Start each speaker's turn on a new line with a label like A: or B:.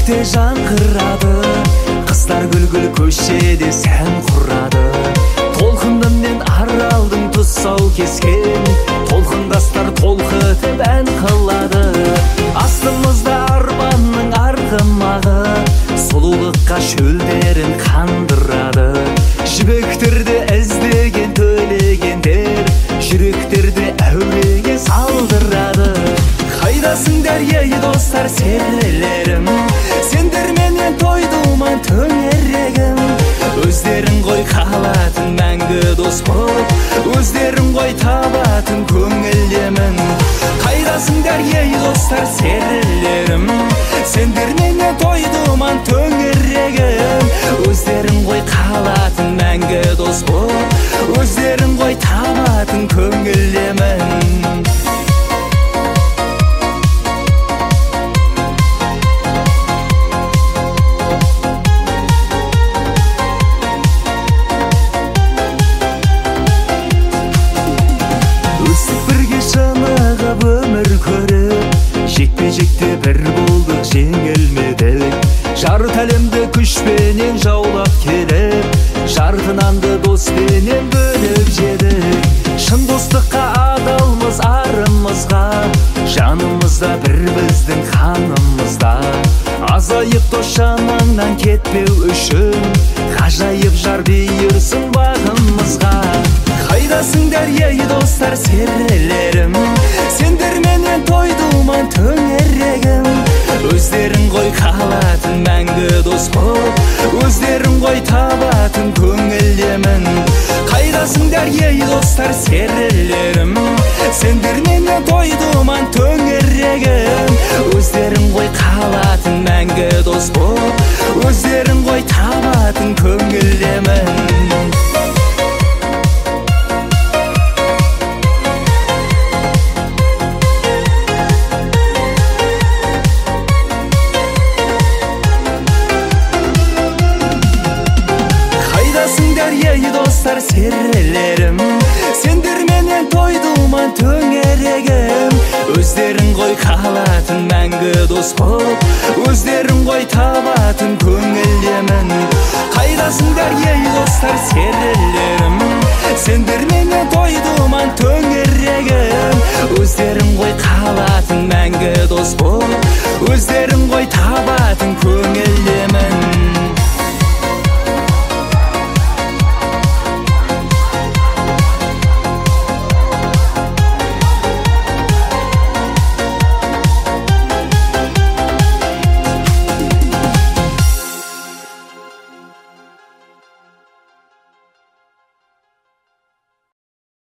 A: жібекте жаңғырады, қыздар гүл-гүл көшеде сән құрады. Толқынымнен аралдың тұсау кескен, толқындастар толқытып ән қылады. Астымызда арманның арғымағы, сұлулыққа шөлдерін қандырады. Жібектерді іздеген төлегендер, жүректерді әуреге салдырады. Қайдасыңдар ей достар серлерім, сендерменен тойдуман төңерегім. Өздерің ғой қалатын мәңгі дос боп, өздерің ғой табатын көңілдемін. Қайдасыңдар ей достар серлерім, сендерменен тойдуман төңерегім. Өздерің ғой қалатын мәңгі дос боп, өздерің ғой табатын көңілдемін. Өмір көріп, жекпе-жекте бір болдық, жеңілмедік. Жарты әлемді күшпенен жаулап келіп, жарқынанды доспенен бөліп жедік. Шын достыққа адалмыз арымызға, жанымызда бір біздің қанымызда. Азайып дос жаныңнан кетпеу үшін, ғажайып жар бұйырсын бағымызға. Қайдасыңдар ей достар серлерім, сендерменен тойдуман төңерегім. Өздерің ғой қалатын мәңгі дос боп, өздерің ғой табатын көңілдемін. Қайдасыңдар ей достар серлерім, сендерменен тойдуман төңерегім. Өздерің ғой қалатын мәңгі дос боп, өздерің ғой табатын көңілдемін. Ей достар серлерім, сендерменен тойдуман төңерегім. Өздерің ғой қалатын мәңгі дос боп, өздерің ғой табатын көңілдемін. Қайдасыңдар ей достар серлерім, сендерменен тойдуман төңерегім. Өздерің ғой қалатын мәңгі дос боп, өздерің ғой табатын